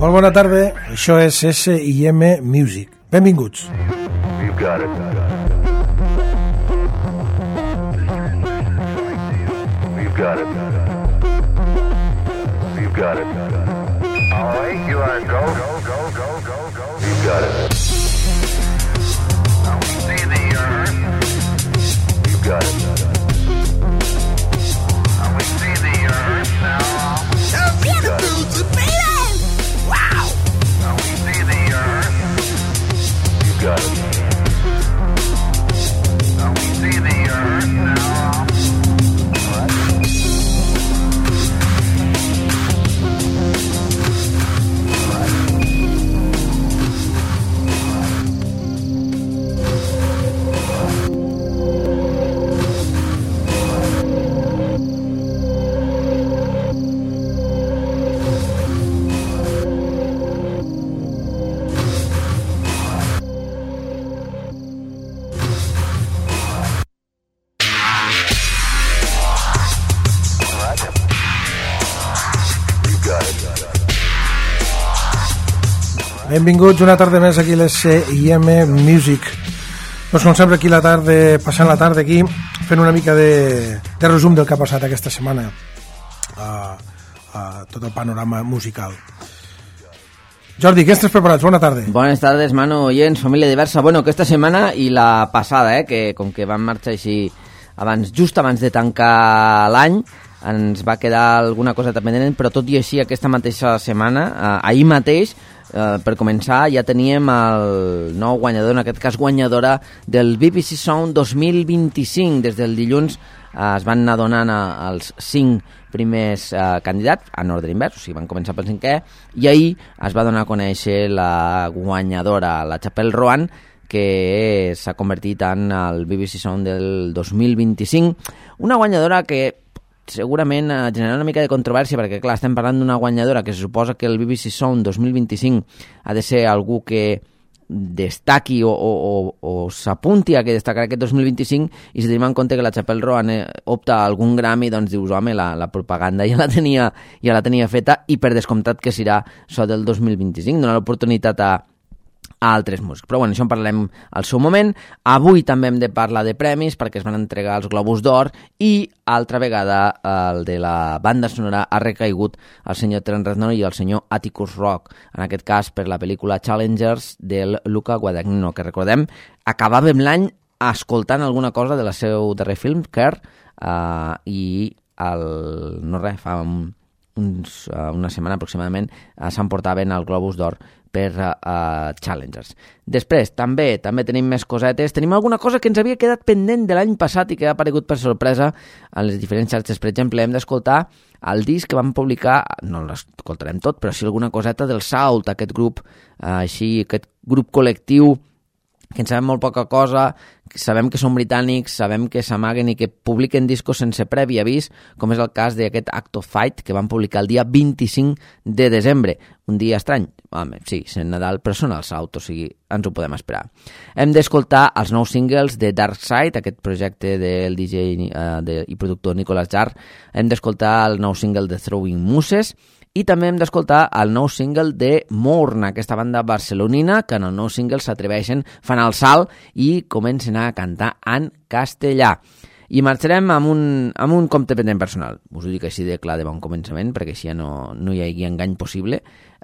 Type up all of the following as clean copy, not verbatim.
Molt bona tarda, això és S&M Music. Benvinguts. You got it. You got it. You got it. All right, you are go. You got it. Now we see the earth. You got it. Now we see the earth now. So beautiful to be there. Wow. Now we see the earth. You got it. Now we see the earth now. All right. Benvinguts una tarda més aquí a l'S&M Music. Doncs com sempre aquí la tarda, passant la tarda aquí, fent una mica de resum del que ha passat aquesta setmana a tot el panorama musical. Jordi, què estàs preparats? Bona tarda. Buenas tardes, Manu, oients, família diversa. Bueno, que esta setmana i la passada, que com que van marxar així just abans de tancar l'any, ens va quedar alguna cosa pendent, però tot i així aquesta mateixa setmana, ahir mateix, per començar, ja teníem el nou guanyador, en aquest cas guanyadora del BBC Sound 2025. Des del dilluns es van anar donant els 5 primers candidats, en ordre invers, o sigui, van començar pel 5è, i ahir es va donar a conèixer la guanyadora, la Chapelle Roan, que s'ha convertit en el BBC Sound del 2025. Una guanyadora que segurament generarà una mica de controvèrsia, perquè clar, estem parlant d'una guanyadora que se suposa que el BBC Sound 2025 ha de ser algú que destaqui o s'apunti a que destacarà aquest 2025, i si tenim en compte que la Chapelle Roan opta a algun Grammy, doncs dius, home, la propaganda ja la tenia feta, i per descomptat que serà això del 2025, donar l'oportunitat a altres músics. Però bueno, això en parlarem al seu moment. Avui també hem de parlar de premis, perquè es van entregar els Globus d'Or, i altra vegada el de la banda sonora ha recaigut el senyor Trent Reznor i el senyor Atticus Ross, en aquest cas per la pel·lícula Challengers del Luca Guadagnino, que recordem, acabàvem l'any escoltant alguna cosa del seu darrer film, Care, i fa una setmana aproximadament s'emportaven el Globus d'Or per Challengers. Després, també tenim més cosetes. Tenim alguna cosa que ens havia quedat pendent de l'any passat i que ha aparegut per sorpresa a les diferents xarxes. Per exemple, hem d'escoltar el disc que van publicar, no l'escoltarem tot, però sí alguna coseta del Salt, aquest grup aquest grup col·lectiu que en sabem molt poca cosa, sabem que són britànics, sabem que s'amaguen i que publiquen discos sense previ avís, com és el cas d'aquest Act of Fight, que van publicar el dia 25 de desembre. Un dia estrany. Home, sí, sent Nadal, però són el Salt, o sigui, ens ho podem esperar. Hem d'escoltar els nous singles de Dark Side, aquest projecte del DJ i productor Nicolas Jarre. Hem d'escoltar el nou single de Throwing Muses, i també hem d'escoltar el nou single de Morna, aquesta banda barcelonina que en el nou single s'atreveixen, fan el salt i comencen a cantar en castellà. I marxarem amb un compte pendent personal. Us ho dic així de clar de bon començament, perquè així ja no hi hagi engany possible,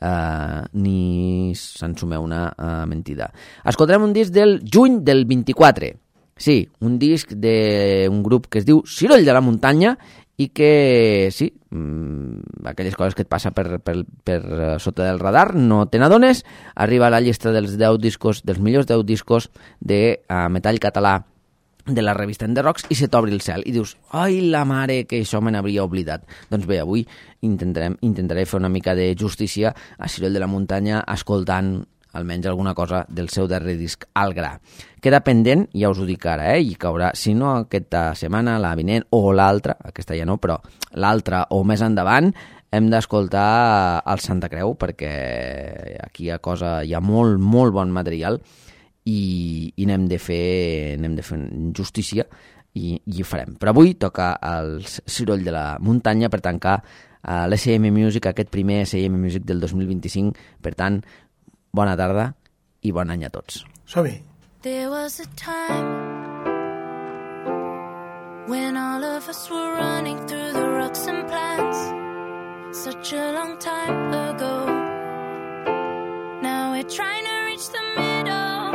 ni se'n sumeu una mentida. Escoltarem un disc del juny del 24. Sí, un disc d'un grup que es diu Ciroll de la Muntanya, i que, sí, aquelles coses que et passa per sota del radar, no te n'adones, arriba a la llista dels millors 10 discos de metall català de la revista En The Rocks, i se t'obri el cel i dius, ai la mare, que això me n'hauria oblidat. Doncs bé, avui intentaré fer una mica de justícia a Ciroll de la Muntanya escoltant almenys alguna cosa del seu darrer disc, Al Gra. Queda pendent, ja us ho dic ara, i caurà, si no aquesta setmana, la vinent o l'altra, aquesta ja no, però l'altra o més endavant, hem d'escoltar el Santa Creu, perquè aquí hi ha molt, molt bon material, i n'hem de fer justícia, i ho farem. Però avui toca el Ciroll de la Muntanya per tancar a l'SM Music, aquest primer SM Music del 2025. Per tant, bona tarda i bon any a tots. Som-hi. There was a time when all of us were running through the rocks and plants, such a long time ago. Now we're trying to reach the middle,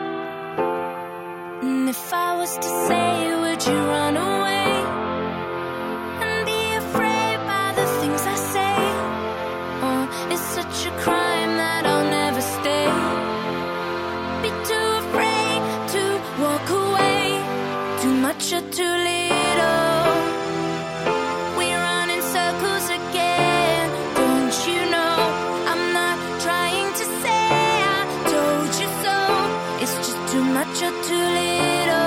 and if I was to say, would you run away and be afraid by the things I say? Oh, it's such a crime that I'll never stay. Be too afraid to walk away, too much or too little. We run in circles again, don't you know? I'm not trying to say I told you so. It's just too much or too little.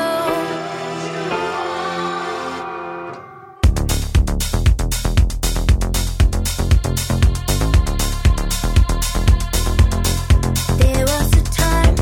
There was a time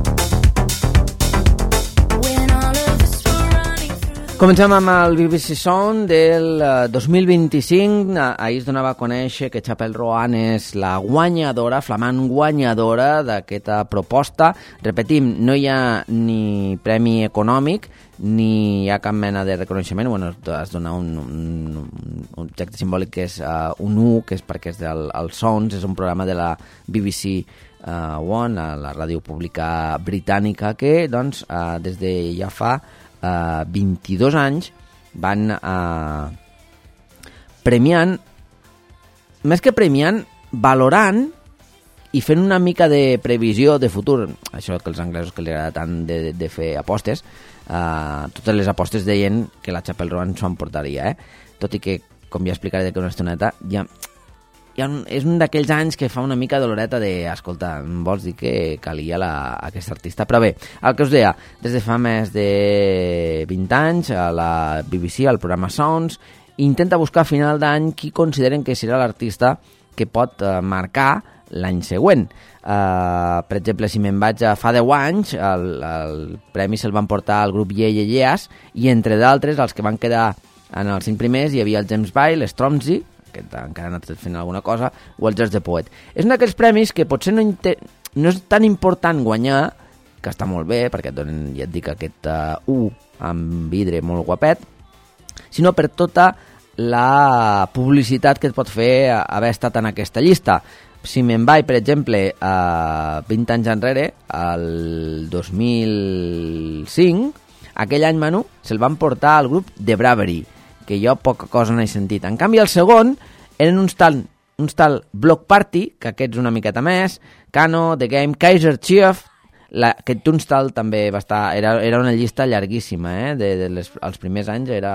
when all of us were running through the Comencem amb el BBC Sound del 2025. Ahir es donava a conèixer que Chapel Roan és la guanyadora, flamant guanyadora d'aquesta proposta. Repetim, no hi ha ni premi econòmic ni hi ha cap mena de reconeixement. Bueno, es dona un objecte simbòlic que és un U, que és perquè és del Sounds, és un programa de la BBC One, la ràdio pública britànica, que doncs, des de ja fa 22 anys van premiant, més que premiant, valorant i fent una mica de previsió de futur. Això que els anglesos que li agrada tant de fer apostes, totes les apostes deien que la Chapel Roan s'ho emportaria, tot i que, com ja explicaré d'aquí una estoneta, és un d'aquells anys que fa una mica doloreta de, escolta, vols dir que calia aquesta artista? Però bé, el que us deia, des de fa més de 20 anys a la BBC, al programa Sounds, intenta buscar a final d'any qui consideren que serà l'artista que pot marcar l'any següent. Per exemple, si me'n vaig a fa 10 anys, el premi se'l van portar al grup Ye Ye Yeahs, i entre d'altres, els que van quedar en els 5 primers, hi havia el James Byle, Stormzy, que encara ha anat fent alguna cosa, o el George the Poet. És un d'aquells premis que potser no és tan important guanyar, que està molt bé, perquè et donen, ja et dic, aquest U amb vidre molt guapet, sinó per tota la publicitat que et pot fer haver estat en aquesta llista. Si me'n vaig, per exemple, 20 anys enrere, el 2005, aquell any, Manu, se'l van portar al grup The Bravery, que jo poca cosa n'he sentit. En canvi, el segon eren uns tal Block Party, que aquests una miqueta més, Kano, The Game, Kaiser Chief, aquest Tunstall també va estar... Era una llista llarguíssima, els primers anys era...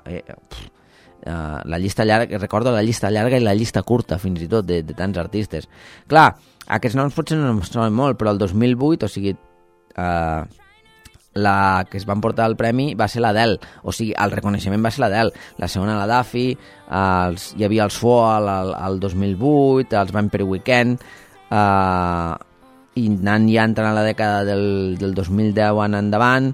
la llista llarga, recordo la llista llarga i la llista curta, fins i tot, de tants artistes. Clar, aquests noms potser no em sonen molt, però el 2008, o sigui... la que es van portar el premi va ser l'Adele, o sigui, el reconeixement va ser l'Adele, la segona la Duffy, hi havia els Fall al 2008, els Vampire Weekend, i anant ja entrant a la dècada del 2010 en endavant,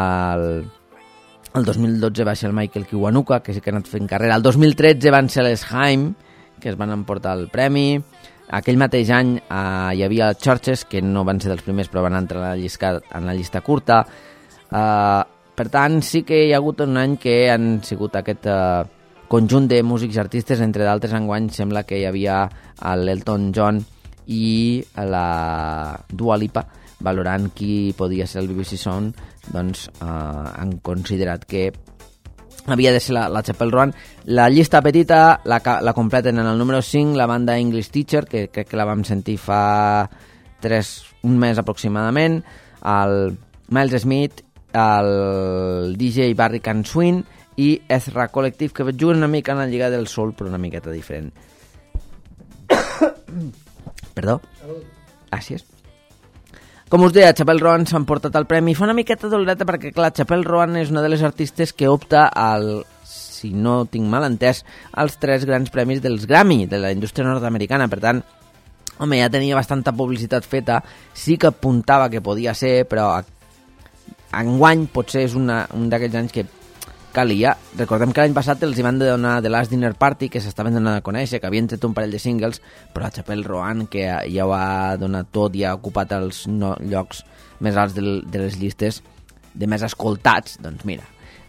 el 2012 va ser el Michael Kiwanuka, que sí que ha anat fent carrera, el 2013 van ser les Haim, que es van emportar el premi. Aquell mateix any hi havia Churches, que no van ser dels primers, però van entrar en la llista curta. Per tant, sí que hi ha hagut un any que han sigut aquest conjunt de músics i artistes, entre d'altres enguany sembla que hi havia l'Elton John i la Dua Lipa, valorant qui podia ser el BBC Sound, doncs han considerat que havia de ser la Chapel Roan. La llista petita la completen en el número 5 la banda English Teacher, que crec que la vam sentir fa un mes aproximadament, el Miles Smith, el DJ Barry Can Swing i Ezra Collective, que juguen una mica en la Lliga del Sol, però una miqueta diferent. Perdó? Gràcies. Com us deia, Chapel Roan s'ha emportat el premi. Fa una miqueta doloreta perquè, clar, Chapel Roan és una de les artistes que opta si no tinc mal entès, als 3 grans premis dels Grammy, de la indústria nord-americana. Per tant, home, ja tenia bastanta publicitat feta, sí que apuntava que podia ser, però enguany potser és un d'aquells anys que calia. Recordem que l'any passat els hi van donar The Last Dinner Party, que s'estaven donant a conèixer, que havien tret un parell de singles, però la Chapel Roan, que ja ho ha donat tot i ha ocupat els llocs més alts de les llistes de més escoltats, doncs mira,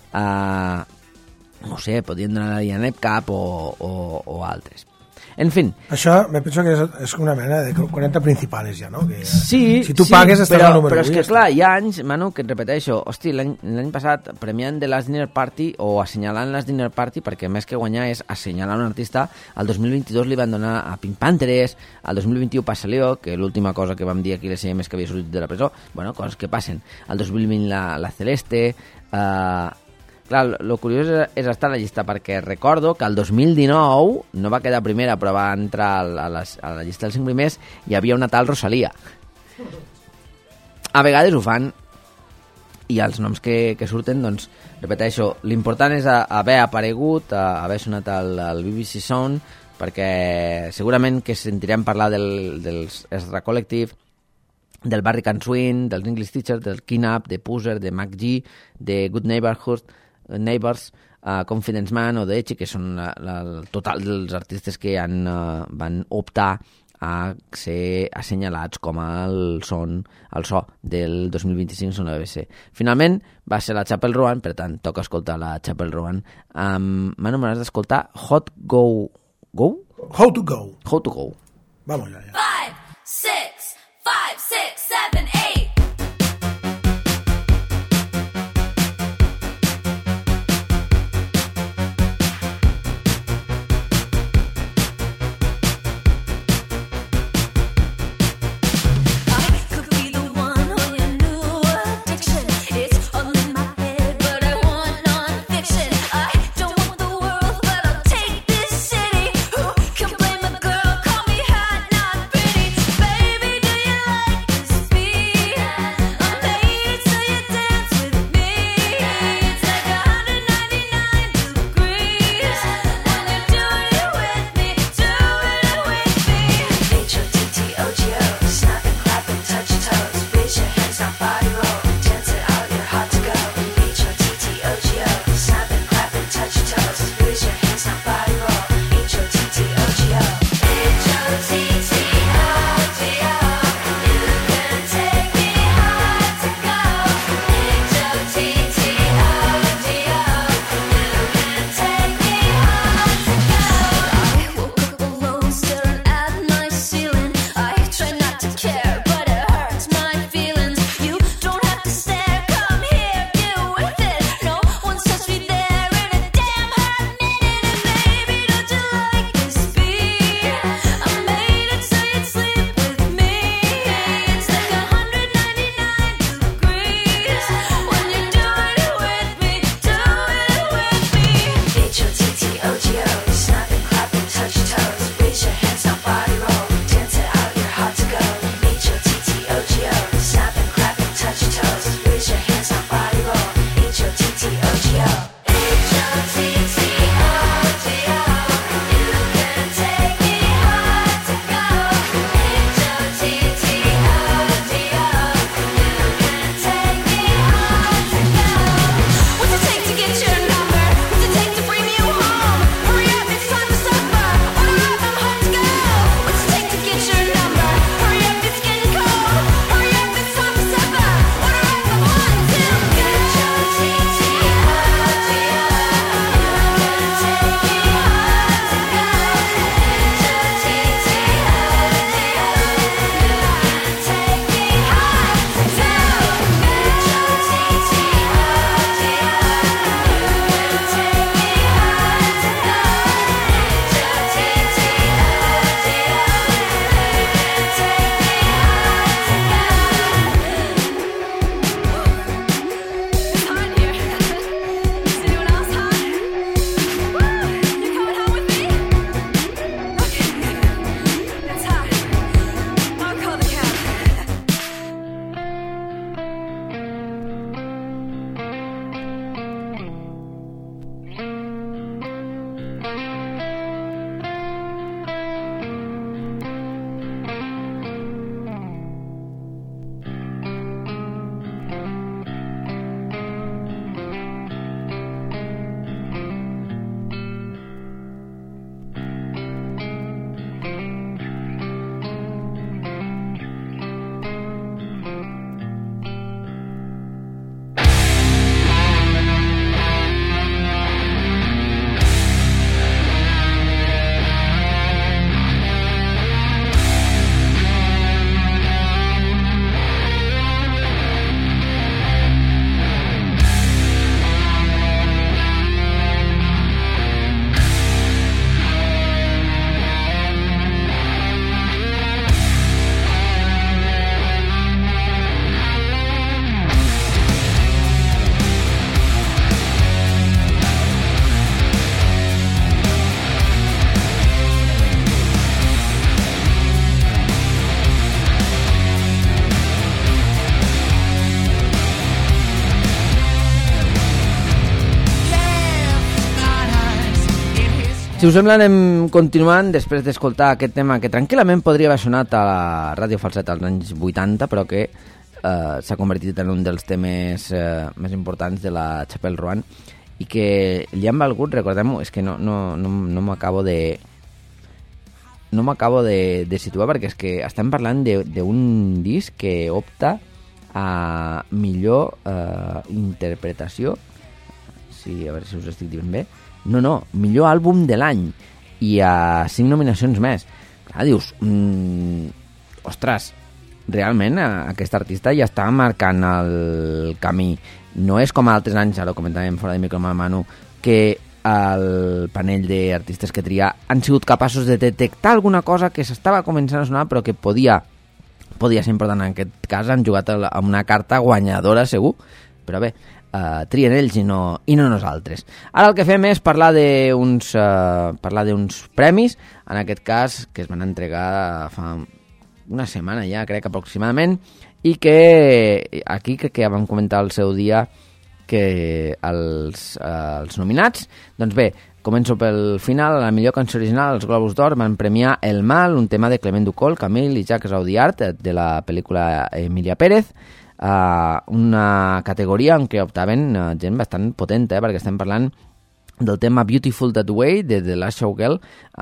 no sé, podien donar a Diana Cap o altres. En fin. Això me penso que és una mena de 40 principales ja, no? Que, sí, si tu pagues estàs al número 1. Però és que clar, hi ha anys, Manu, que et repeteixo, hosti, l'any passat premiant The Last Dinner Party o assenyalant Last Dinner Party, perquè més que guanyar és assenyalar un artista, al 2022 li van donar a Pink Panthers, al 2021 Passaleo, que l'última cosa que vam dir aquí les CM és que havia sortit de la presó, bueno, coses que passen, al 2020 la Celeste, clar, el curiós és estar a la llista, perquè recordo que el 2019 no va quedar primera, però va entrar a la llista dels 5 primers, hi havia una tal Rosalia. A vegades ho fan, i els noms que surten, doncs, repeteixo, l'important és haver aparegut, haver sonat al BBC Sound, perquè segurament que sentirem parlar dels Ezra Collective, del Barry Can Swing, dels English Teachers, del King Up, de Pusser, de Mac G, de Good Neighbors, Confidence Man o The Edge, que són el total dels artistes que van optar a ser assenyalats com el so del 2025 són la BBC. Finalment va ser la Chapel Roan, per tant toca escoltar la Chapel Roan. Manu, m'has d'escoltar Hot Go? How to Go. How to Go. Vamos allá. 5, 6, 5, 6, 7, 8. Call me hot, not Si us sembla, anem continuant després d'escoltar aquest tema que tranquil·lament podria haver sonat a la Ràdio Falset als anys 80, però que s'ha convertit en un dels temes més importants de la Chapelle Roan i que li han valgut, recordem-ho, és que no m'acabo de situar, perquè és que estem parlant d'un disc que opta a millor interpretació, sí, a veure si us estic dient bé, no, millor àlbum de l'any i a 5 nominacions més. Clar, dius, ostres, realment aquest artista ja està marcant el camí. No és com altres anys, ara ho comentàvem fora de micro amb el Manu, que el panell d'artistes que tria han sigut capaços de detectar alguna cosa que s'estava començant a sonar però que podia ser important. En aquest cas han jugat amb una carta guanyadora segur, però bé, trien ells i no nosaltres. Ara el que fem és parlar d'uns premis, en aquest cas que es van entregar fa una setmana ja, crec, aproximadament, i que aquí crec que ja vam comentar el seu dia que els nominats, doncs bé, començo pel final. A la millor cançó original, els Globus d'Or van premiar El Mal, un tema de Clement Ducol, Camil i Jacques Audiard, de la pel·lícula Emilia Pérez, una categoria en què optaven gent bastant potent, perquè estem parlant del tema Beautiful That Way, de The Last Showgirl,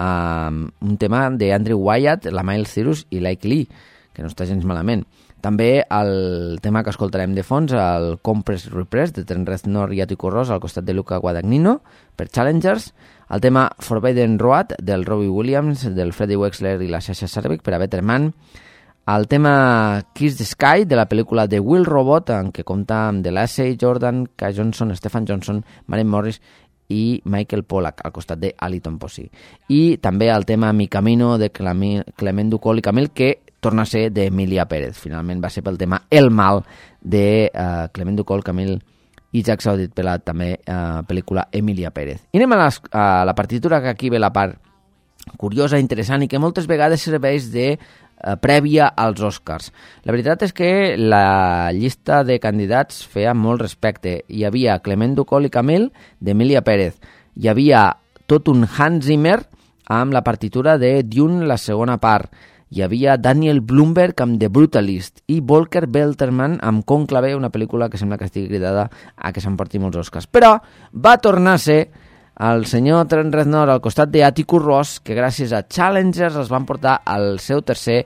un tema d'Andrew Wyatt, la Miles Cyrus i Like Lee, que no està gens malament. També el tema que escoltarem de fons, el Compress Repress, de Trent Reznor i Atticus Ross, al costat de Luca Guadagnino, per Challengers, el tema Forbidden Road, del Robbie Williams, del Freddie Wexler i la Sasha Sarvik, per a Better Man, el tema Kiss the Sky, de la pel·lícula The Will Robot, en què compta amb The Lassie, Jordan, Kai Johnson, Stephen Johnson, Maren Morris i Michael Pollack, al costat de Alton Posey. I també el tema Mi Camino, de Clement Ducol i Camil, que torna a ser d'Emilia Pérez. Finalment va ser pel tema El Mal, de Clement Ducol, Camil i Jacques Audiard, per la també pel·lícula Emilia Pérez. I anem a la partitura, que aquí ve la part curiosa, interessant, i que moltes vegades serveix de prèvia als Oscars. La veritat és que la llista de candidats feia molt respecte. Hi havia Clement Ducol i Camil, d'Emilia Pérez. Hi havia tot un Hans Zimmer amb la partitura de Dune, la segona part. Hi havia Daniel Blumberg amb The Brutalist i Volker Belterman amb Conclave, una pel·lícula que sembla que estigui cridada a que s'emporti molts Oscars. Però va tornar a ser el senyor Trent Reznor al costat d'Atticus Ross, que gràcies a Challengers es van portar al seu tercer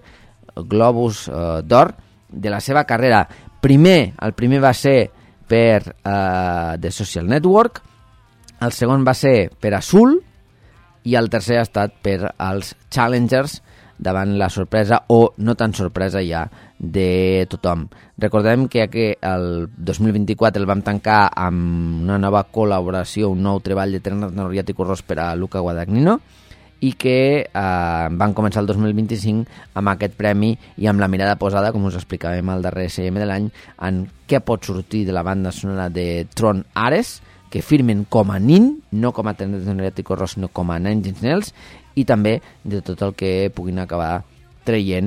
Globus d'Or de la seva carrera. El primer va ser per The Social Network, el segon va ser per Azul i el tercer ha estat per als Challengers, davant la sorpresa o no tan sorpresa ja de tothom. Recordem que el 2024 el vam tancar amb una nova col·laboració, un nou treball de Trent Reznor i Atticus Ross per a Luca Guadagnino, i que van començar el 2025 amb aquest premi i amb la mirada posada, com us explicàvem al darrer SM de l'any, en què pot sortir de la banda sonora de Tron Ares, que firmen com a Nin, no com a Trent Reznor i Atticus Ross, sinó com a Nine Inch Nails, i també de tot el que puguin acabar traient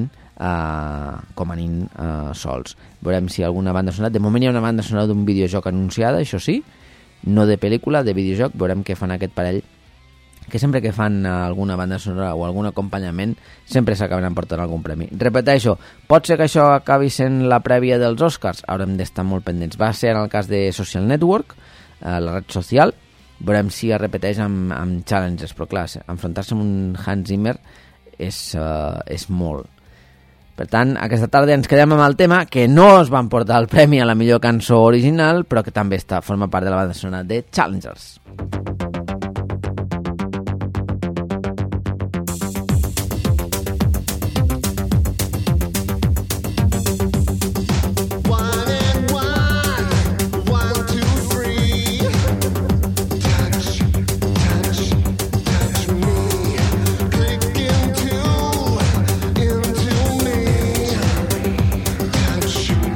com a Nin sols. Veurem si alguna banda sonora. De moment hi ha una banda sonora d'un videojoc anunciada, això sí, no de pel·lícula, de videojoc. Veurem què fan aquest parell, que sempre que fan alguna banda sonora o algun acompanyament sempre s'acaben emportant algun premi. Repeteixo, pot ser que això acabi sent la prèvia dels Oscars? Haurem d'estar molt pendents. Va ser en el cas de Social Network, la red social. Veurem si es repeteix amb Challengers, però clar, enfrontar-se amb un Hans Zimmer és molt. Per tant, aquesta tarda ens quedem amb el tema que no es van portar el premi a la millor cançó original, però que també forma part de la banda sonora de Challengers.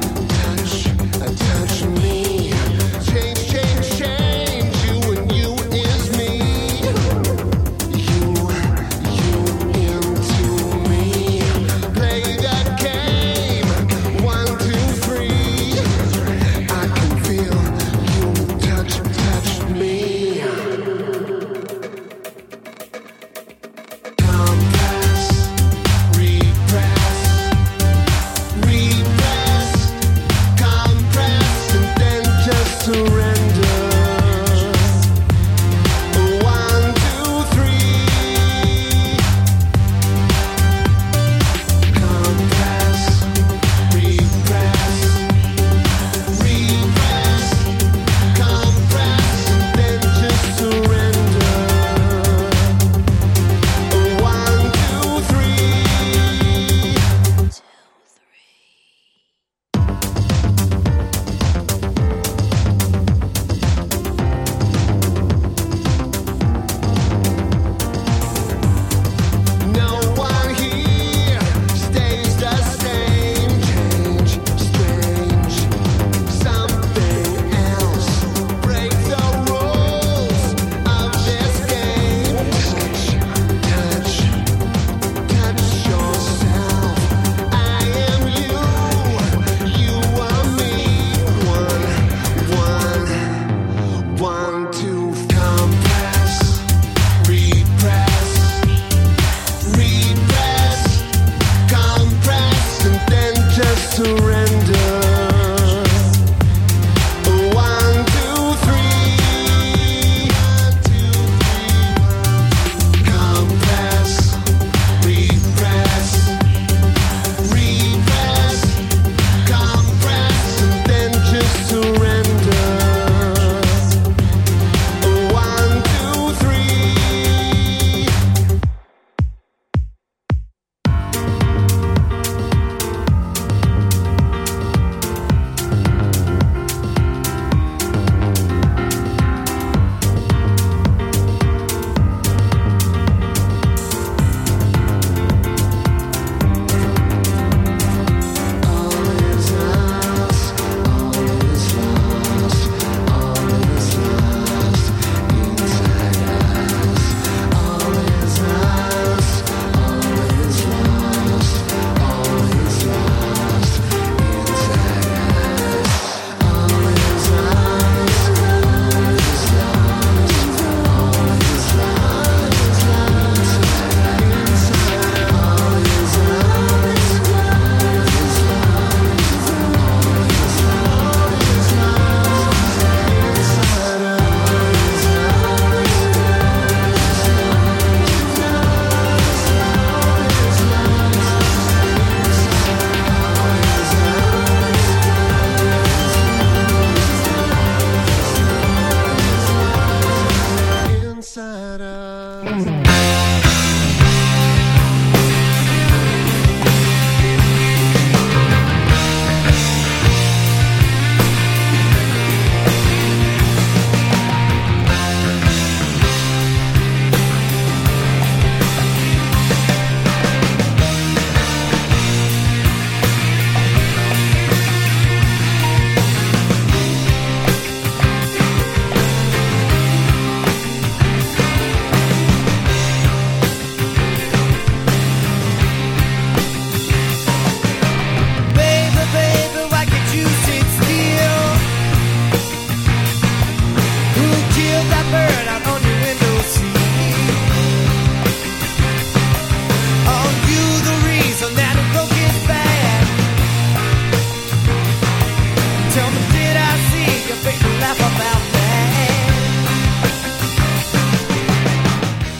Change you and you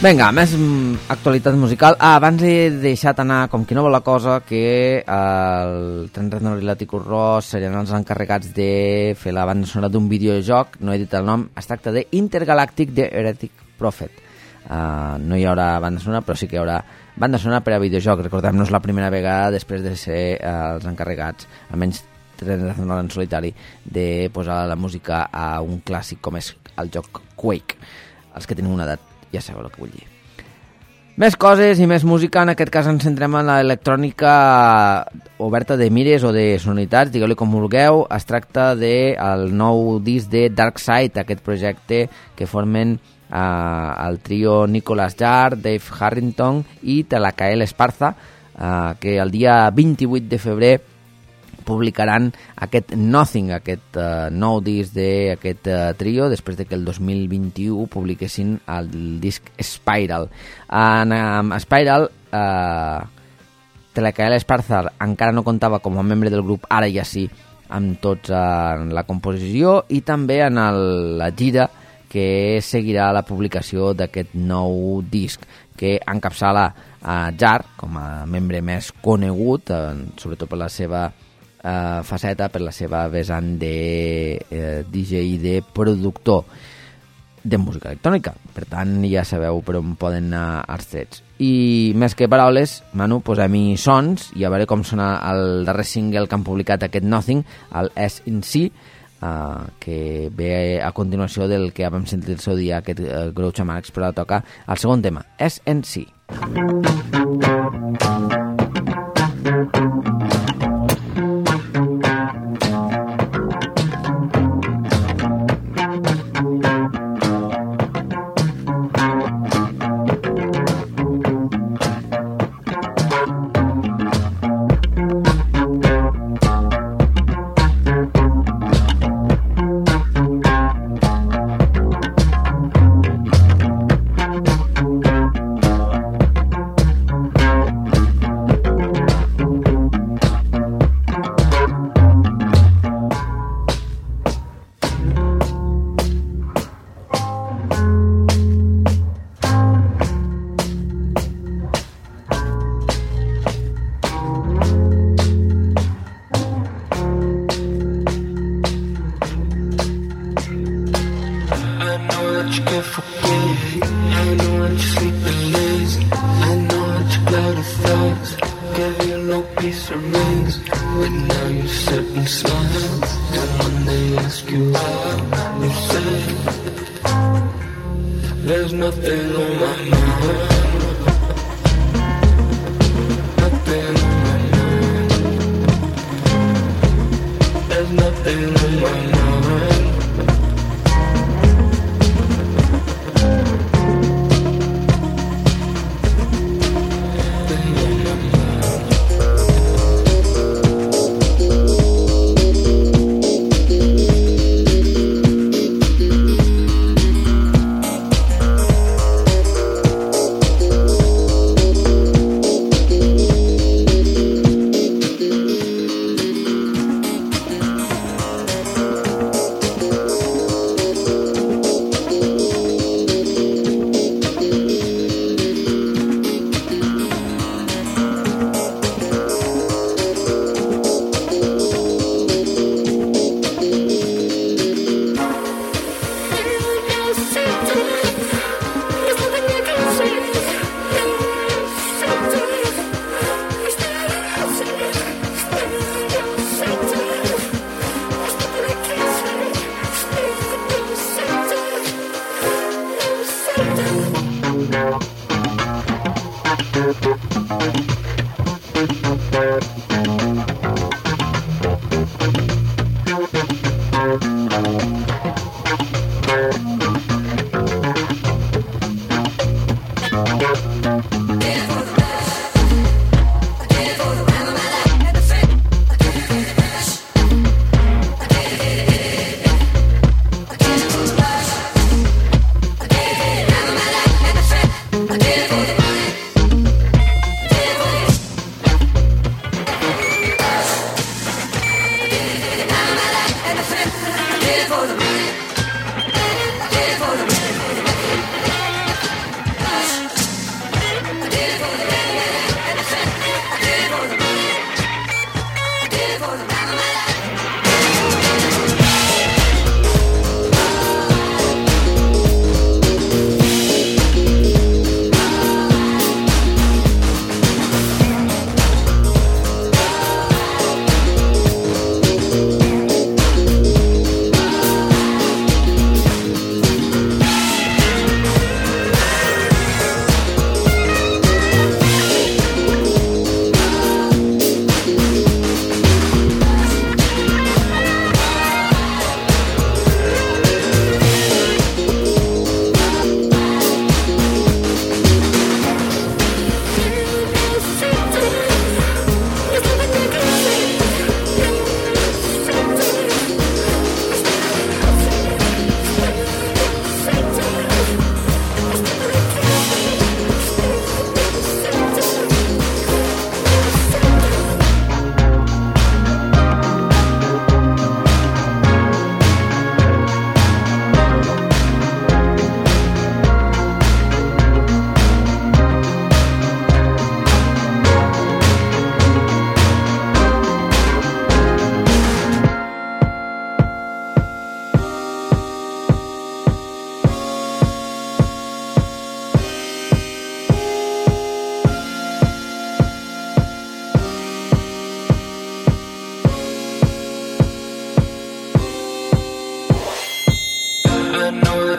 Vinga, més actualitat musical. Abans he deixat anar, com qui no vol la cosa, que el Trent Reznor i l'Atticus Ross serien els encarregats de fer la banda sonora d'un videojoc. No he dit el nom. Es tracta de Intergalactic The Heretic Prophet. No hi haurà banda sonora, però sí que hi haurà banda sonora per a videojoc. Recordem-nos la primera vegada després de ser els encarregats, almenys Trent Reznor en solitari, de posar la música a un clàssic com és el joc Quake. Els que tenen una edat ja sabeu el que vull dir. Més coses i més música. En aquest cas ens centrem en l'electrònica oberta de mires o de sonoritats, digueu-li com vulgueu. Es tracta del nou disc de Darkside, aquest projecte que formen el trio Nicholas Jarre, Dave Harrington i Telakael Esparza, que el dia 28 de febrer publicaran aquest Nothing, aquest nou disc d'aquest trio, després de que el 2021 publiquessin el disc Spiral. En Spiral, Telakael Esparza encara no comptava com a membre del grup, ara ja sí, amb tots en la composició i també en la gira que seguirà la publicació d'aquest nou disc, que encapçala Jarre com a membre més conegut, sobretot per la seva faceta, per la seva vessant de DJ i de productor de música electrònica. Per tant, ja sabeu per on poden anar els trets. I més que paraules, Manu, posem-hi sons i a veure com sona el darrer single que han publicat, aquest Nothing, el S&C, que ve a continuació del que vam sentir el seu dia, aquest Groucho Marx, però toca el segon tema, S&C. There's nothing on my mind. Nothing on my mind. There's nothing on my mind.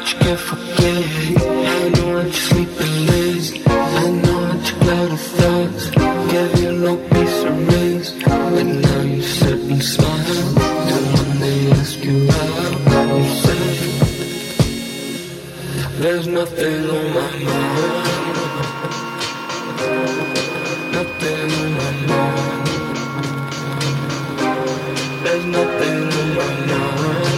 that you can't forget. I know that you're sleeping lazy. I know that you got a thoughts. Give you no peace or rest. And now you sit and smile. And when they ask you out, you say, there's nothing on my mind. Nothing on my mind. There's nothing on my mind.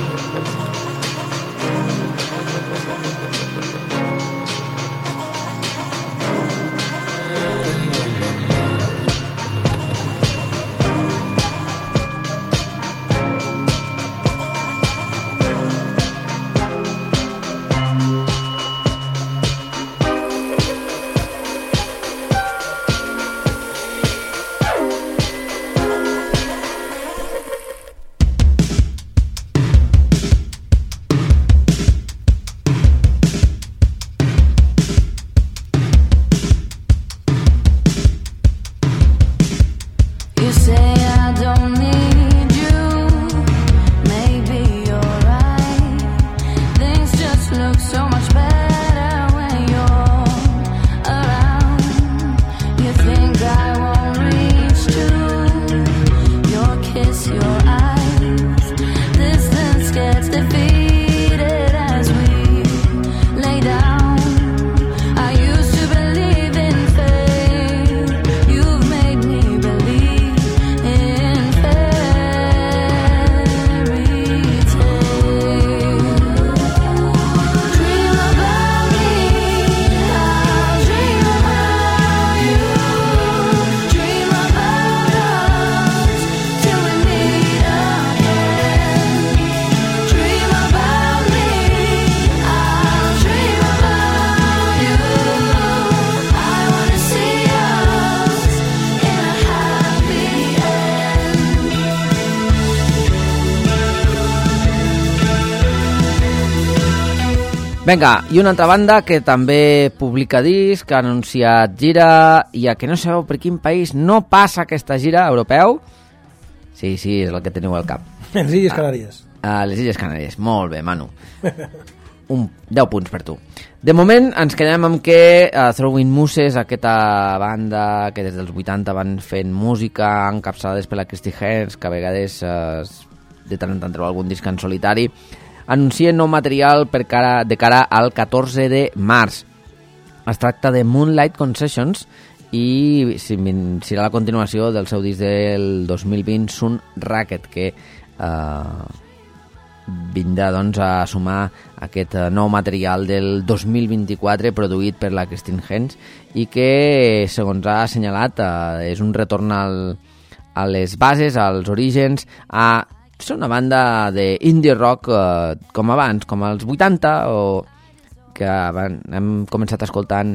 You say I don't need you. Maybe you're right. Things just look so much better when you're around. You think I won't reach to your kiss, your eyes. Distance gets defeated as we lay down. I used to believe in fate. You've made me believe in fairy tales. Dream about me, I'll dream about you. Dream about us till we meet again. Dream about me, I'll dream about you. I wanna see us in a happy end. Vinga, i una altra banda que també publica disc, que ha anunciat gira, i a que no sabeu per quin país no passa aquesta gira, europeu? Sí, és el que teniu al cap. En les Illes Canàries. A les Illes Canàries. Molt bé, Manu. 10 punts per tu. De moment ens quedem amb que Throwing Muses, aquesta banda que des dels 80 van fent música encapçalades per la Christy Hens, que a vegades de tant en tant treu algun disc en solitari, anuncien nou material de cara al 14 de març. Es tracta de Moonlight Concessions i serà la continuació del seu disc del 2020, Sun Racket, que vindrà doncs a sumar aquest nou material del 2024 produït per la Christine Hens i que, segons ha assenyalat, és un retorn a les bases, als orígens, a ser una banda d'indie rock com abans, com als 80, o que hem començat escoltant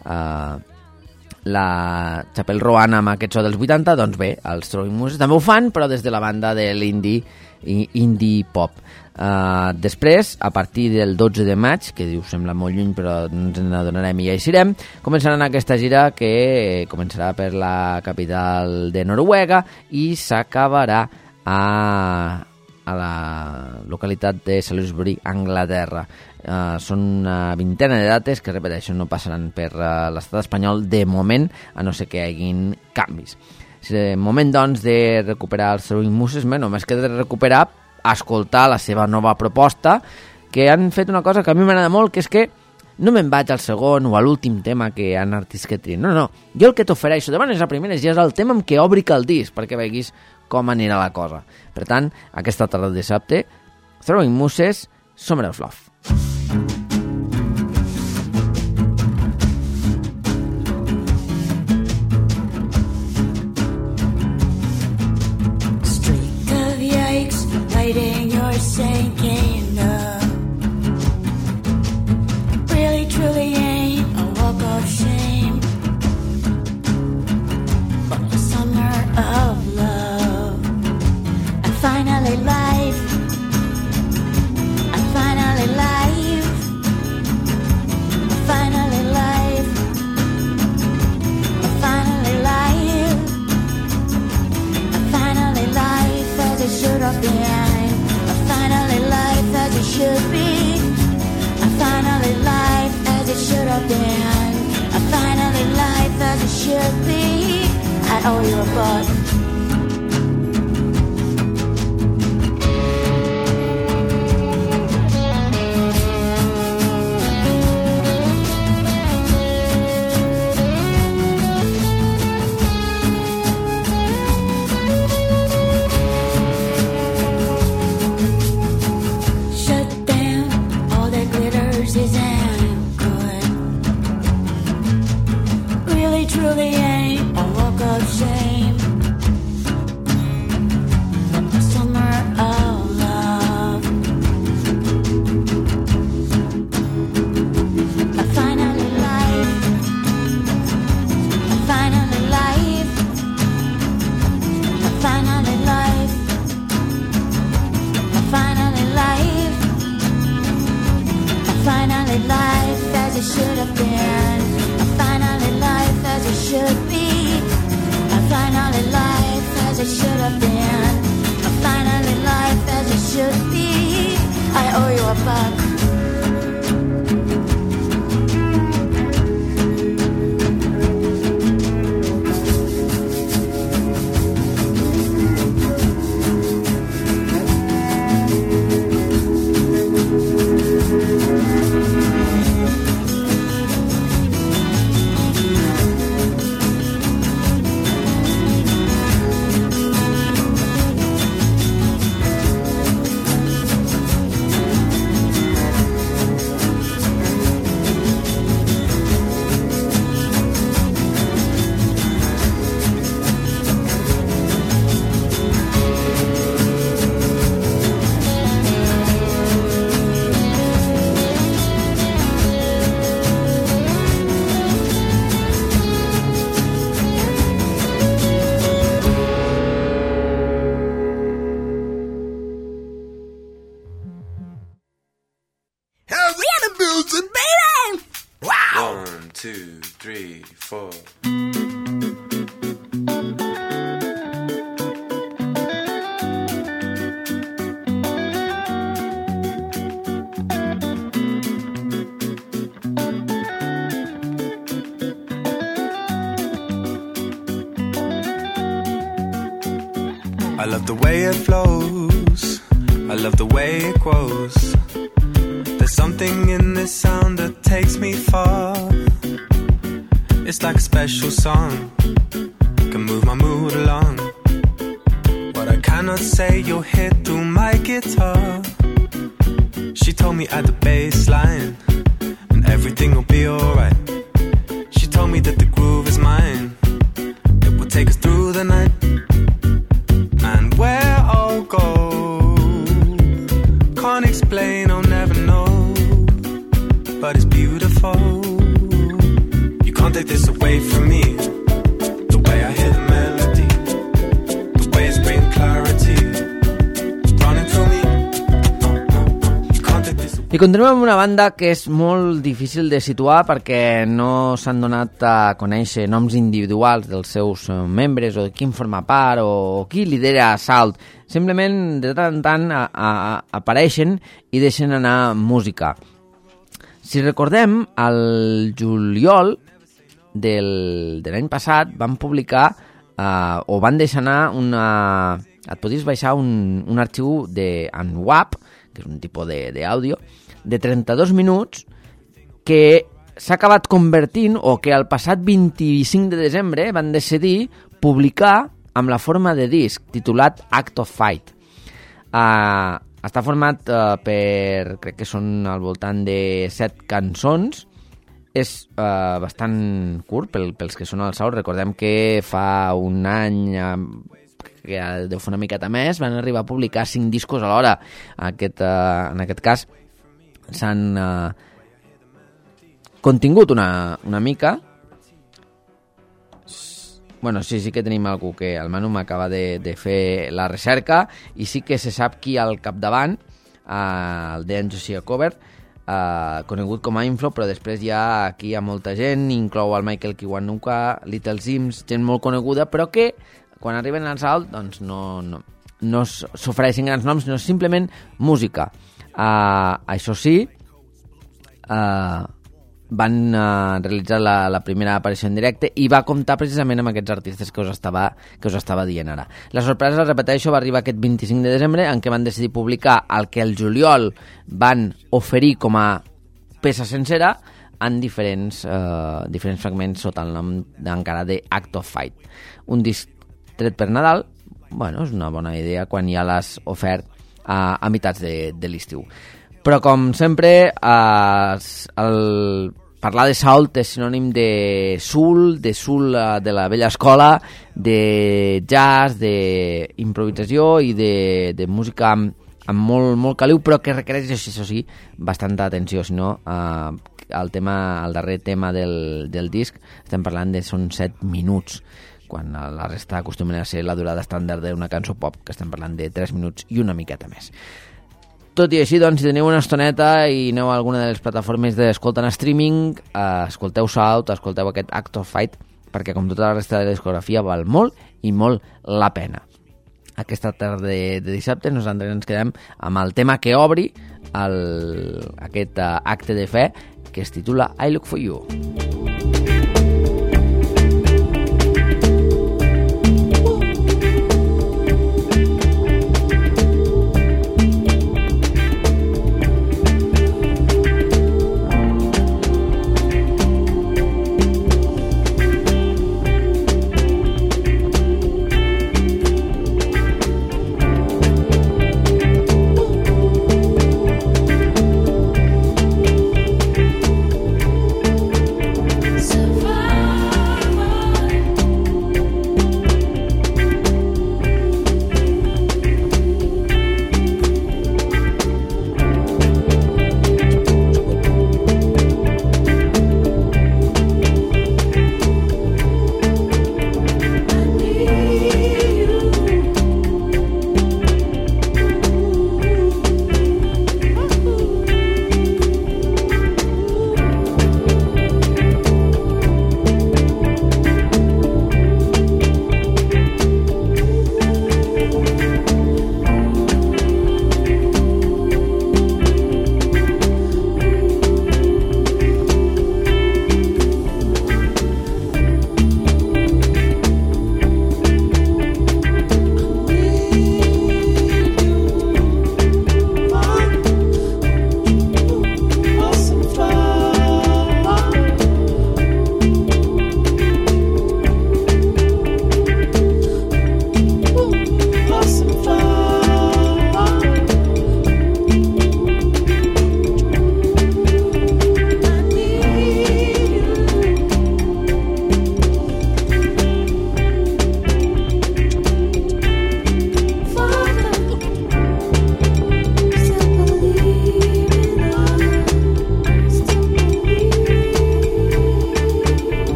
la Chapel Roan amb aquest so dels 80, doncs bé, els Throwing Muses també ho fan, però des de la banda de l'indie pop. Després, a partir del 12 de maig, que diu sembla molt lluny però ens n'adonarem i ja hi serem, començaran aquesta gira que començarà per la capital de Noruega i s'acabarà a la localitat de Salisbury, Anglaterra. Són una vintena de dates que, repeteixo, no passaran per l'estat espanyol de moment, a no ser que hi hagin canvis. Moment, doncs, de recuperar els Throwing Muses, només que de recuperar, escoltar la seva nova proposta, que han fet una cosa que a mi m'agrada molt, que és que no me'n vaig al segon o a l'últim tema que han artistes que trien. No. Jo el que t'ofereixo de bones a primeres ja és el tema amb què obric el disc, perquè veguis com anirà la cosa. Per tant, aquesta tarda de dissabte, Throwing Muses, Summer of Love. Streak of yikes, lighting your sinking up. Really, truly ain't a walk of shame, but a summer of love. I'm finally live. I'm finally live. I'm finally live. I'm finally live. I'm finally live as it should have been. I'm finally live. owe you a buck. Shut down, all that glitters isn't good. Really, truly ain't a walk of shame. A summer of love. I finally life. I finally life. I finally life. I finally life. I finally life as it should have been. I finally life as it should be. I finally life as it should have been. I finally life as it should be. I owe you a buck. One, two, three, four. I love the way it flows. I love the way it grows. There's something in this sound that takes me far. It's like a special song, can move my mood along. What I cannot say, you'll hear through my guitar. She told me at the bass line, and everything will be alright. She told me that the groove is mine, it will take us through the night. And where I'll go, can't explain, I'll never know. But it's beautiful. You can't take this away from me. The way I hear the melody, the way it's bringing clarity, running through me. You can't take this away. I continuem amb una banda que és molt difícil de situar perquè no s'han donat a conèixer noms individuals dels seus membres o de qui en forma part o qui lidera Salt. Simplement de tant en tant apareixen i deixen anar música. Si recordem, al juliol de l'any passat van publicar o van deixar anar et podies baixar un arxiu en WAP, que és un tipus d'àudio, de 32 minuts que s'ha acabat convertint o que el passat 25 de desembre van decidir publicar amb la forma de disc, titulat Act of Fight. Està format per, crec que són al voltant de 7 cançons. És bastant curt pels que són al Salt. Recordem que fa un any, que deu fer una miqueta més, van arribar a publicar 5 discos alhora. En aquest cas s'han contingut una mica. Bueno, sí que tenim algú que el Manu m'acaba de fer la recerca i sí que se sap qui al capdavant, el Dan Josiah Cover, conegut com a Inflow, però després aquí hi ha molta gent, inclou el Michael Kiwanuka, Little Sims, gent molt coneguda, però que quan arriben al Salt doncs no s'ofereixen grans noms, sinó simplement música. Això sí, van realitzar la primera aparició en directe i va comptar precisament amb aquests artistes que us estava dient ara. La sorpresa, repeteixo, va arribar aquest 25 de desembre en què van decidir publicar el que el juliol van oferir com a peça sencera en diferents fragments sota el nom encara de Act of Fight. Un disc tret per Nadal, bueno, és una bona idea quan ja l'has ofert a meitats de l'estiu. Però, com sempre, parlar de Sault és sinònim de soul de la vella escola, de jazz, d'improvisació i de música amb molt caliu, però que requereix, això sí, bastanta atenció. Si no, el darrer tema del disc, estem parlant són 7 minuts, quan la resta acostumen a ser la durada estàndard d'una cançó pop, que estem parlant de 3 minuts i una miqueta més. Tot i així, doncs, si teniu una estoneta i aneu a alguna de les plataformes d'escolta en streaming, escolteu Sault, escolteu aquest Act of Fight, perquè com tota la resta de la discografia val molt i molt la pena. Aquesta tarda de dissabte nosaltres ens quedem amb el tema que obri aquest acte de fe que es titula I Look For You.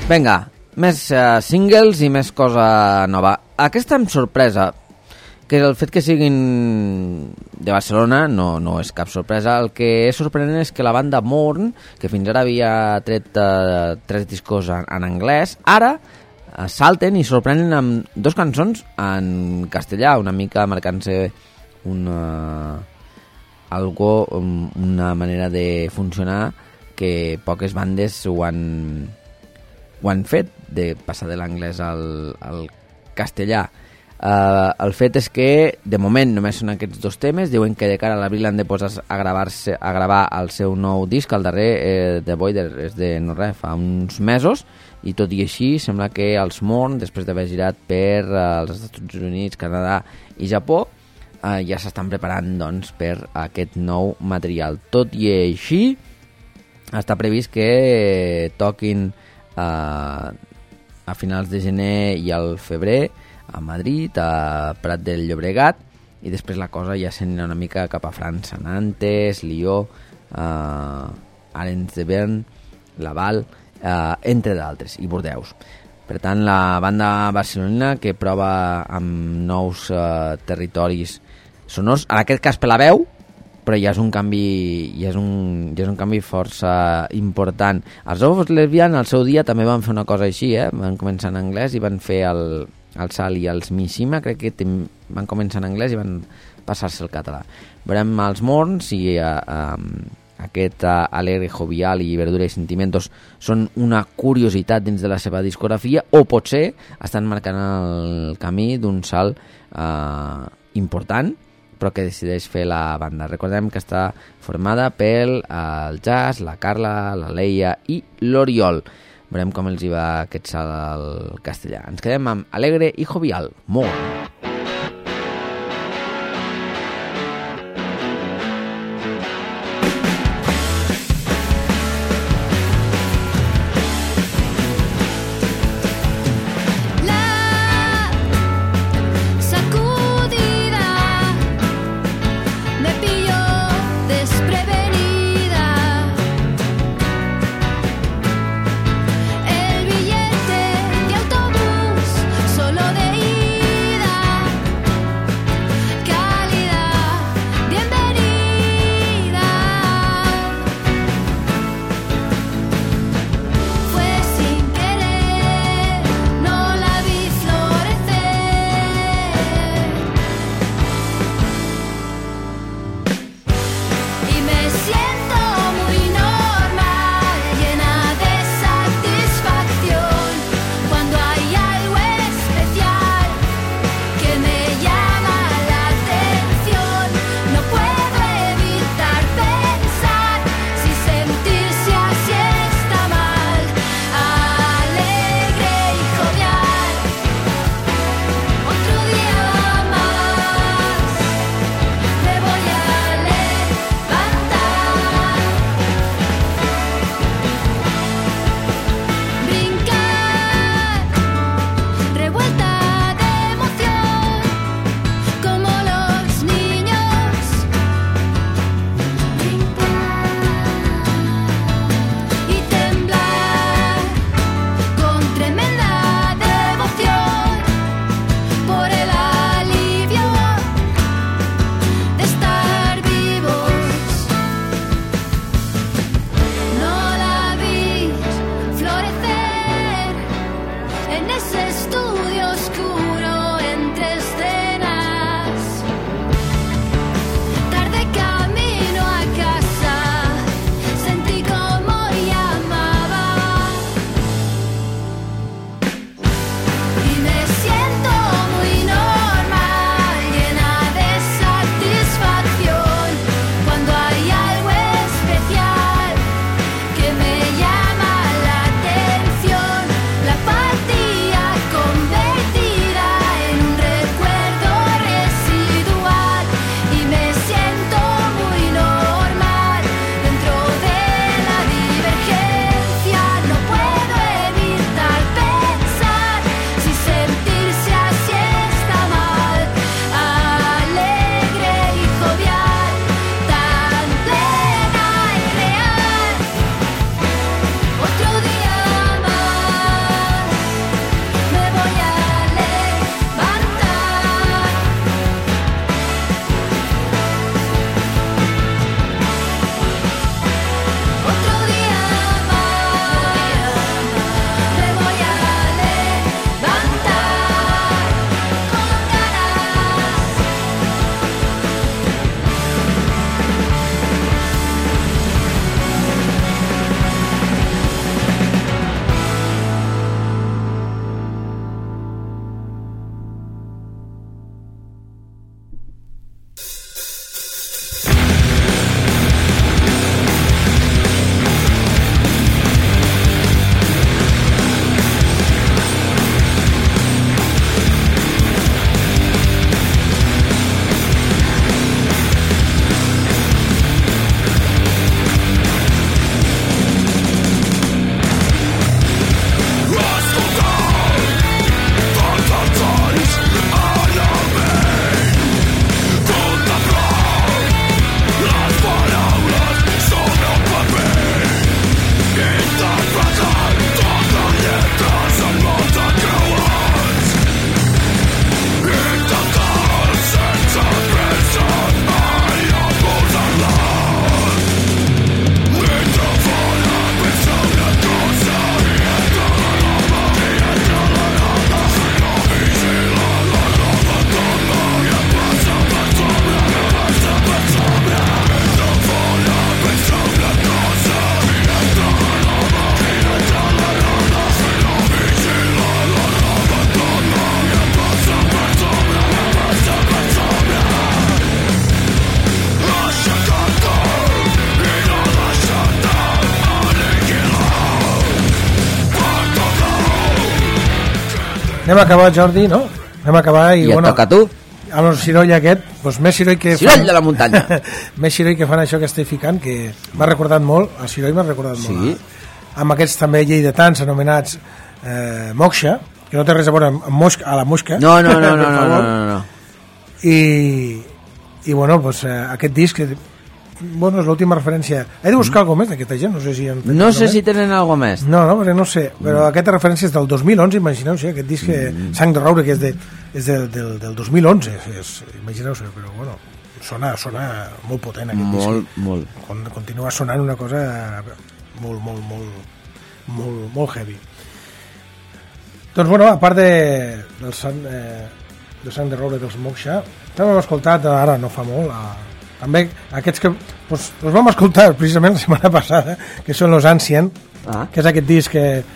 Vinga, més singles i més cosa nova. Aquesta em sorpresa, que el fet que siguin de Barcelona no és cap sorpresa. El que és sorprenent és que la banda Mourn, que fins ara havia tret 3 discos en anglès, ara salten i sorprenen amb 2 cançons en castellà, una mica marcant-se una manera de funcionar que poques bandes ho han fet, de passar de l'anglès al castellà. El fet és que de moment només són aquests 2 temes. Diuen que de cara a l'abril han de posar a gravar el seu nou disc. El darrer, The Voider, és de no res, fa uns mesos, i tot i així sembla que els Mourn, després d'haver girat per els Estats Units, Canadà i Japó, ja s'estan preparant doncs, per aquest nou material. Tot i així, està previst que toquin a finals de gener i al febrer a Madrid, a Prat del Llobregat, i després la cosa ja s'anirà una mica cap a França, Nantes, Lió, Arenys de Bern, Laval, entre d'altres, i Bordeus. Per tant, la banda barcelonina que prova amb nous territoris sonors, en aquest cas per la veu, però ja és un canvi força important. Els Ous Lesbian al seu dia també van fer una cosa així, van començar en anglès i van fer el Sal i els Mishima, crec que van començar en anglès i van passar-se al català. Veurem els Mourn si aquest Alegre, Jovial i Verdura i Sentimientos són una curiositat dins de la seva discografia, o potser estan marcant el camí d'un salt important, però que decideix fer la banda. Recordem que està formada pel Jazz, la Carla, la Leia i l'Oriol. Veurem com els hi va aquest salt al castellà. Ens quedem amb Alegre i Jovial, Mourn. El billete de autobús solo de ida. Anem a acabar, Jordi, no? Anem a acabar i, I et toca a tu. amb el ciroll aquest, doncs més ciroll que Ciroll de la muntanya. més ciroll que fan això que estic ficant, que m'ha recordat molt, el ciroll m'ha recordat Sí. molt. Amb aquests també lleidatans anomenats moksha, que no té res a veure amb mosca, a la mosca. No. Per favor. I bueno, pues, aquest disc, bueno, és l'última referència. He de buscar alguna més d'aquesta gent, no sé si... No sé si tenen alguna més. No, perquè no sé, però aquesta referència és del 2011, imagineu-se, aquest disc Sang de Roure, que és del 2011, imagineu-se, però bueno, sona molt potent aquest disc. Molt. Continua sonant una cosa molt heavy. Doncs bueno, a part del Sang de Roure dels Moksha, també hem escoltat, ara no fa molt, també aquests que els vam escoltar precisament la setmana passada, que són los Ancient, que és aquest disc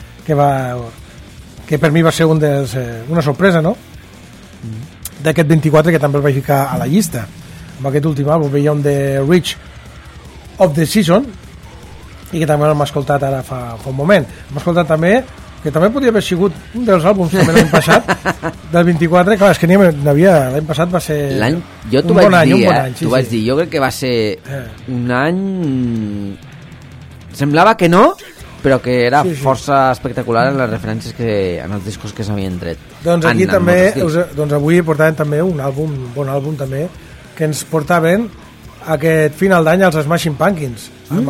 que per mi va ser una sorpresa, no? D'aquest 24, que també el vaig ficar a la llista. Amb aquest últim àlbum, Beyond the Reach of the Season, i que també l'hem escoltat ara fa un moment. Hem escoltat també, que també podria haver sigut un dels àlbums també l'any passat, del 24, clar, és que l'any passat va ser un bon any. T'ho vaig dir, jo crec que va ser un any... Semblava que no, però que era força espectacular en les referències en els discos que s'havien tret. Doncs aquí també, doncs avui portàvem també un bon àlbum també, que ens portaven aquest final d'any als Smashing Pumpkins, amb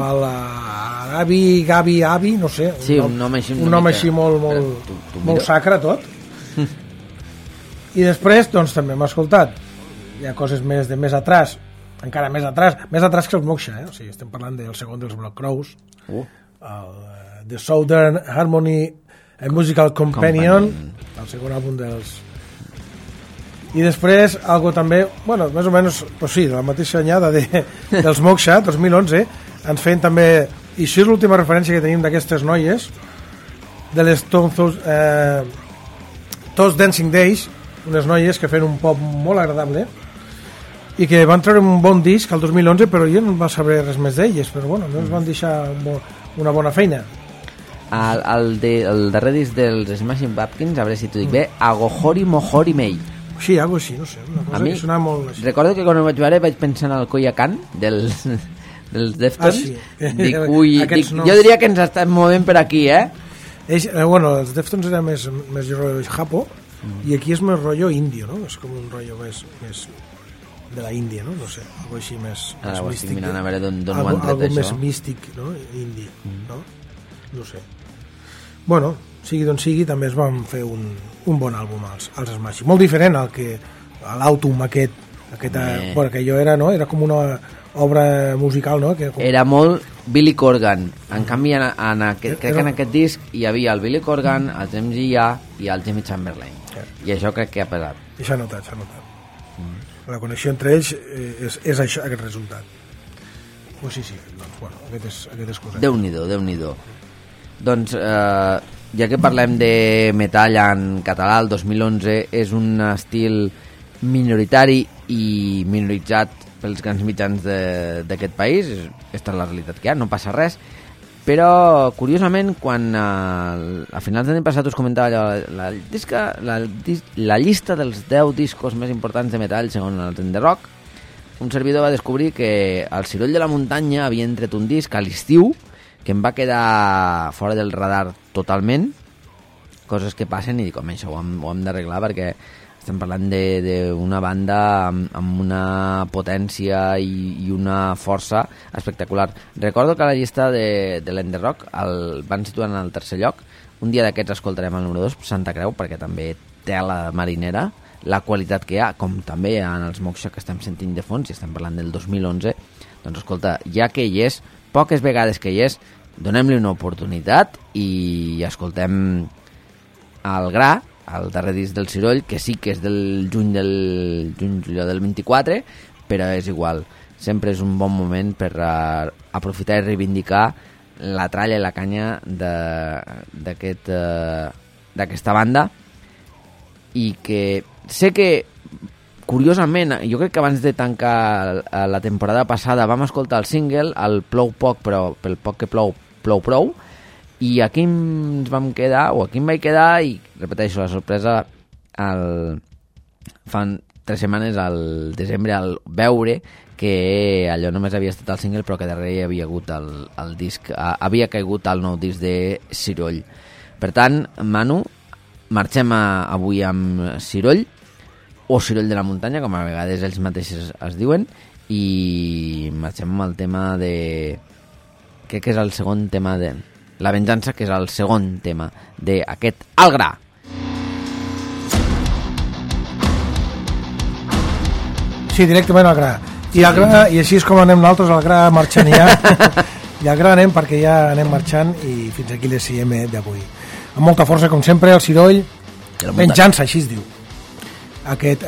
Gavi, no sé, sí, un nom així molt sacre tot. I després doncs també hem escoltat, hi ha coses més atrás, encara més atrás que els Moksha, o sigui, estem parlant del segon dels Black Crowes, The Southern Harmony and Musical Companion, el segon àlbum dels... I després, algo també, bueno, més o menys, pues sí, de la mateixa anyada dels Moksha, 2011, ens feien també, i això és l'última referència que tenim d'aquestes noies, de les Toast Dancing Days, unes noies que feien un pop molt agradable, i que van treure un bon disc al 2011, però jo no va saber res més d'elles, però bueno, no ens van deixar una bona feina. El darrer disc dels Smashing Pumpkins, a veure si t'ho dic bé, Agohori Mohori Mei. Sí, algo així, no sé, una cosa que sonava molt així. Recordo que quan ho vaig veure vaig pensar en el Koyakan dels Deftones. Sí. Jo diria que ens estem movent per aquí, Bueno, els Deftones era més rotllo japo, i aquí és més rotllo indio, no? És com un rotllo més de la Índia, no? No sé, algo així més ara ho místic. estic mirant a veure d'on ho han tret, algo això. Més místic, no? Indi, no? No sé. Bueno, sigui d'on sigui, també es van fer un bon àlbum als Smashing. Molt diferent a l'Autumn aquest bueno, que jo era, no? Era com una obra musical, no? Era molt Billy Corgan. En canvi, crec que en aquest disc hi havia el Billy Corgan, el James Iha i el Jimmy Chamberlain. I això crec que ha pesat. I s'ha notat. La connexió entre ells és això, aquest resultat. Pues sí, doncs, bueno, aquest és cosa. Déu-n'hi-do. Doncs, ja que parlem de metall en català, el 2011 és un estil minoritari i minoritzat pels grans mitjans d'aquest país. Aquesta és la realitat que hi ha, no passa res. Però, curiosament, quan a finals de l'any passat us comentava la llista dels 10 discos més importants de metall segons el Trend de Rock, un servidor va descobrir que el Ciroll de la Muntanya havien tret un disc a l'estiu que em va quedar fora del radar totalment, coses que passen, i dic, home, això ho hem d'arreglar perquè estem parlant d'una banda amb una potència i una força espectacular. Recordo que a la llista de l'End the Rock el van situar en el tercer lloc. Un dia d'aquests escoltarem el número 2, Santa Creu, perquè també té a la marinera la qualitat que hi ha, com també en els Moksha que estem sentint de fons, i estem parlant del 2011. Doncs escolta, ja que hi és, poques vegades que hi és, donem-li una oportunitat i escoltem el Gra, el darrer disc del Ciroll, que sí que és del juliol del 24, però és igual. Sempre és un bon moment per aprofitar i reivindicar la tralla i la canya d'aquesta banda, i que sé que, curiosament, jo crec que abans de tancar la temporada passada vam escoltar el single, el Plou Poc, però pel poc que plou, plou prou, I aquí ens vam quedar, o aquí em vaig quedar, i repeteixo, la sorpresa fan 3 setmanes al desembre al veure que allò només havia estat el single però que darrere hi havia hagut el disc, havia caigut el nou disc de Ciroll. Per tant, Manu, marxem avui amb Ciroll, o Ciroll de la muntanya, com a vegades ells mateixos es diuen, i marxem amb el tema de... crec que és el segon tema de... La venjança, que és el segon tema d'aquest Al gra. Sí, directament al gra. I així és com anem nosaltres al gra marxant ja. I al gra anem perquè ja anem marxant i fins aquí les CM d'avui. Amb molta força, com sempre, el Ciroll. Venjança, així es diu. Aquest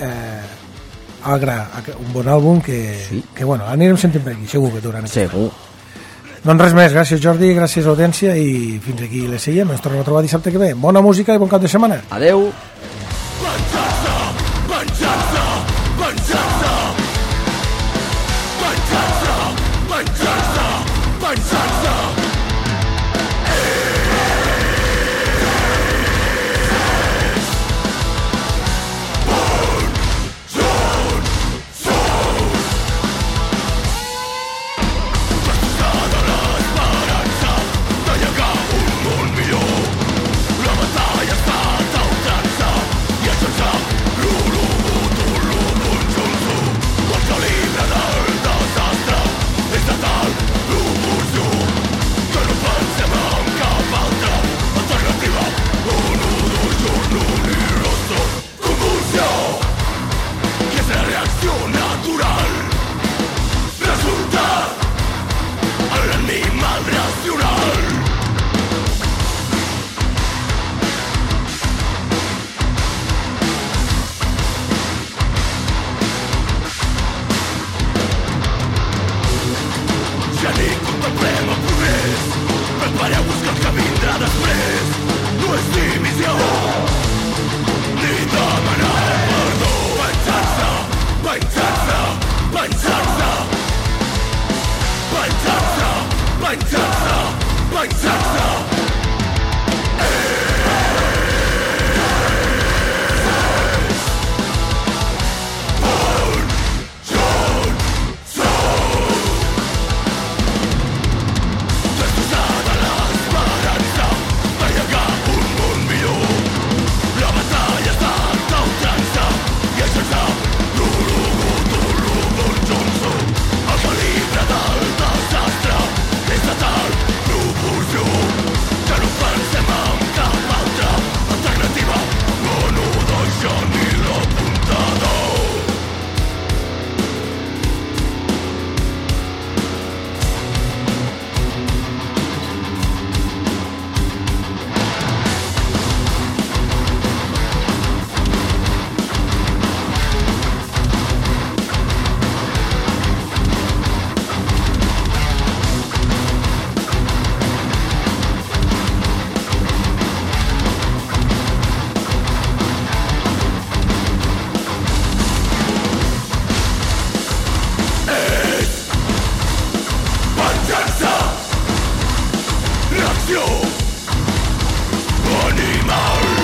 al gra, un bon àlbum que bueno, anirem sentint per aquí, segur que durant segur. Doncs res més, gràcies Jordi, gràcies audiència i fins aquí les CM. Ens tornem a trobar dissabte que ve. Bona música i bon cap de setmana. Adeu. Animal